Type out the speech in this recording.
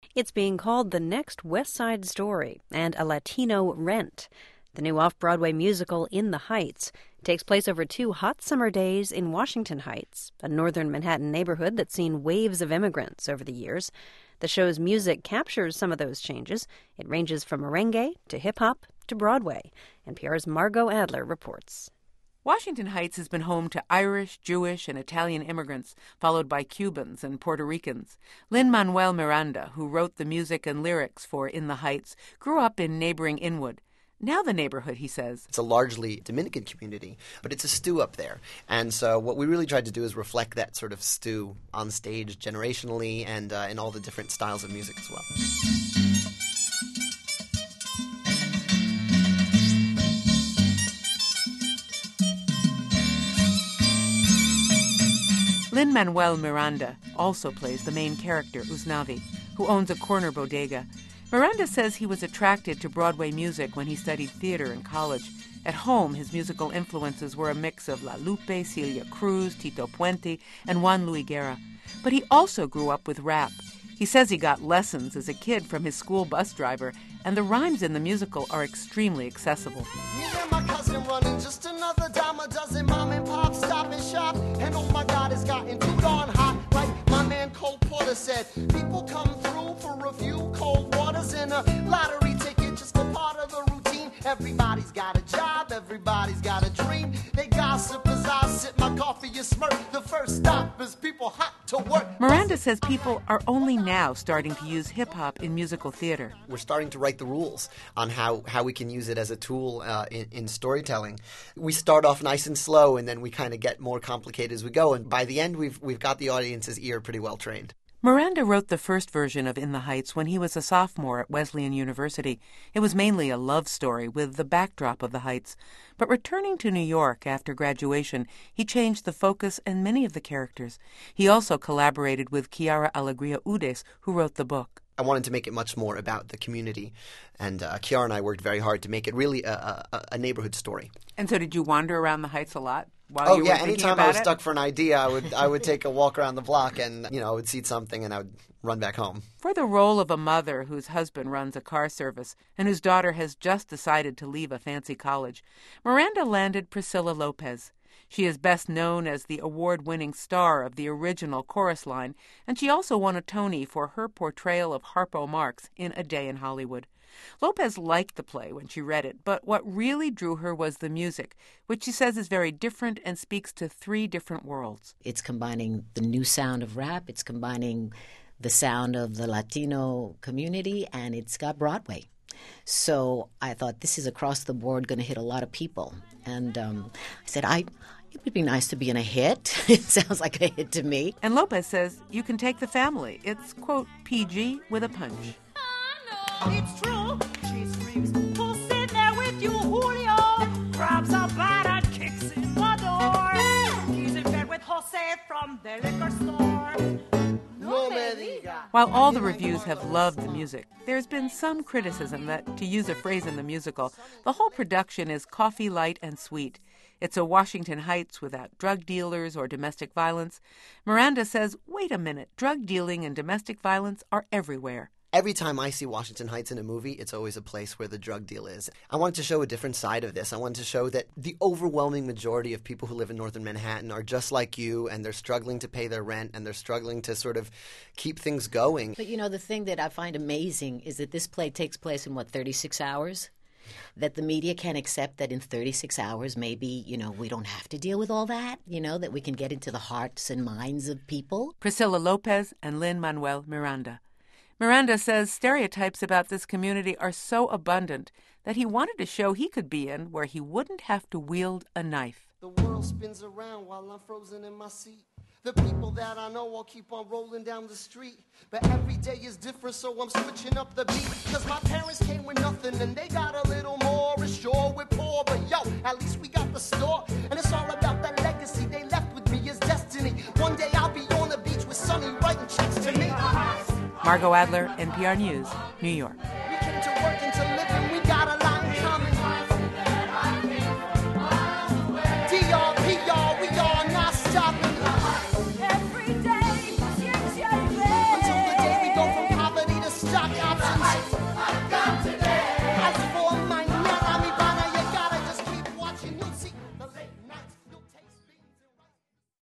It's being called the next West Side Story and a Latino Rent. The new off-Broadway musical In the Heights takes place over 2 hot summer days in Washington Heights, a northern Manhattan neighborhood that's seen waves of immigrants over the years. The show's music captures some of those changes. It ranges from merengue to hip-hop to Broadway. NPR's Margot Adler reports. Washington Heights has been home to Irish, Jewish, and Italian immigrants, followed by Cubans and Puerto Ricans. Lin-Manuel Miranda, who wrote the music and lyrics for In the Heights, grew up in neighboring Inwood. Now the neighborhood, he says, it's a largely Dominican community, but it's a stew up there. And so what we really tried to do is reflect that sort of stew on stage generationally and in all the different styles of music as well. Lin-Manuel Miranda also plays the main character, Usnavi, who owns a corner bodega. Miranda says he was attracted to Broadway music when he studied theater in college. At home, his musical influences were a mix of La Lupe, Celia Cruz, Tito Puente, and Juan Luis Guerra. But he also grew up with rap. He says he got lessons as a kid from his school bus driver, and the rhymes in the musical are extremely accessible. Me and my cousin running just another dime a dozen, mom and pop stop and shop, and oh my God, it's gotten too darn hot. Like my man Cole Porter said, people come through for a few cold waters and a lottery ticket, just a part of the routine. Everybody's got a job, everybody's got a dream. They gossip as I sip my coffee and smirk. The first stop is people hot to work. Miranda says people are only now starting to use hip-hop in musical theater. We're starting to write the rules on how we can use it as a tool in storytelling. We start off nice and slow, and then we kind of get more complicated as we go. And by the end, we've got the audience's ear pretty well trained. Miranda wrote the first version of In the Heights when he was a sophomore at Wesleyan University. It was mainly a love story with the backdrop of the Heights. But returning to New York after graduation, he changed the focus and many of the characters. He also collaborated with Chiara Alegria Udes, who wrote the book. I wanted to make it much more about the community, and Chiara and I worked very hard to make it really a neighborhood story. And so did you wander around the Heights a lot? Anytime I was stuck for an idea, I would take a walk around the block and, I would see something and I would run back home. For the role of a mother whose husband runs a car service and whose daughter has just decided to leave a fancy college, Miranda landed Priscilla Lopez. She is best known as the award-winning star of the original chorus line, and she also won a Tony for her portrayal of Harpo Marx in A Day in Hollywood. Lopez liked the play when she read it, but what really drew her was the music, which she says is very different and speaks to 3 different worlds. It's combining the new sound of rap, it's combining the sound of the Latino community, and it's got Broadway. So I thought this is across the board going to hit a lot of people. And I said, it would be nice to be in a hit. It sounds like a hit to me. And Lopez says you can take the family. It's, quote, PG with a punch. It's true. She screams, who's sitting there with you, Julio? Grabs a bat and kicks in the door. He's in bed with Jose from the liquor store. No me diga. While all the reviews have loved the music, there's been some criticism that, to use a phrase in the musical, the whole production is coffee light and sweet. It's a Washington Heights without drug dealers or domestic violence. Miranda says, wait a minute, drug dealing and domestic violence are everywhere. Every time I see Washington Heights in a movie, it's always a place where the drug deal is. I wanted to show a different side of this. I wanted to show that the overwhelming majority of people who live in northern Manhattan are just like you, and they're struggling to pay their rent, and they're struggling to sort of keep things going. But, the thing that I find amazing is that this play takes place in, 36 hours? That the media can accept that in 36 hours, maybe, we don't have to deal with all that, that we can get into the hearts and minds of people. Priscilla Lopez and Lin-Manuel Miranda. Miranda says stereotypes about this community are so abundant that he wanted a show he could be in where he wouldn't have to wield a knife. The world spins around while I'm frozen in my seat. The people that I know all keep on rolling down the street. But every day is different, so I'm switching up the beat. Cause my parents came with nothing and they got a little more. It's sure we're poor, but at least we got the store. And it's all about that legacy they left with me as destiny. One day I'll be on the beach with Sonny writing checks to me. Margot Adler, NPR News, New York.